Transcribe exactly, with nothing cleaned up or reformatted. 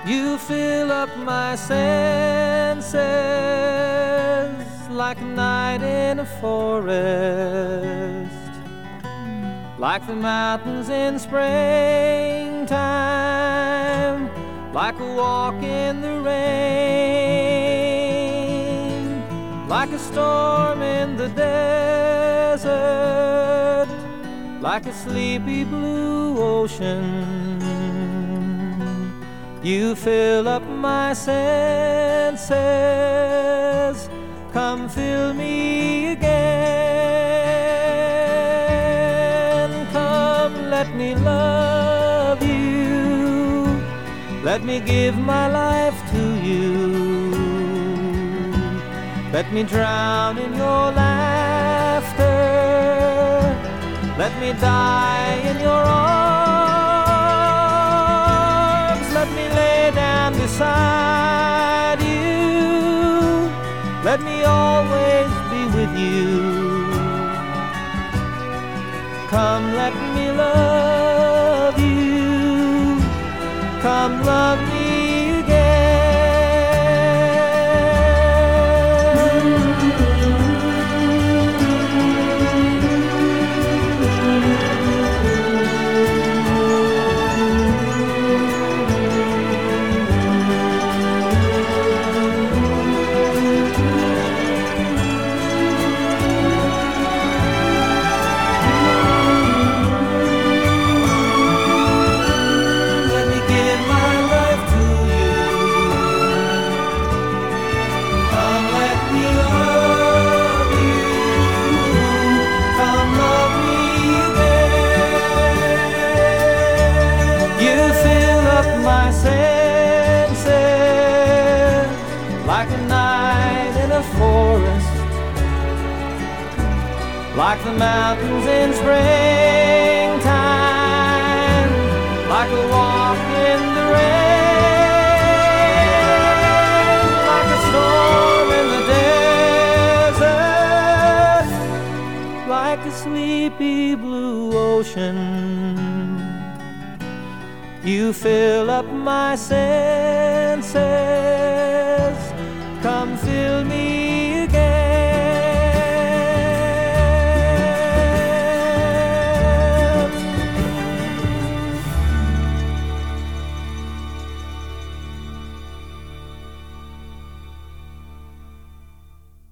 You fill up my senses like a night in a forest, like the mountains in springtime, like a walk in the rain, like a storm in the desert, like a sleepy blue ocean. You fill up my senses, come fill me again. Come, let me love you, let me give my life to you. Let me drown in your laughter, let me die in your arms, let me lay down beside you, let me always be with you. Come, let me love you, come love me again. Like a night in a forest, like the mountains in springtime, like a walk in the rain, like a storm in the desert, like a sleepy blue ocean. You fill up my senses, come fill me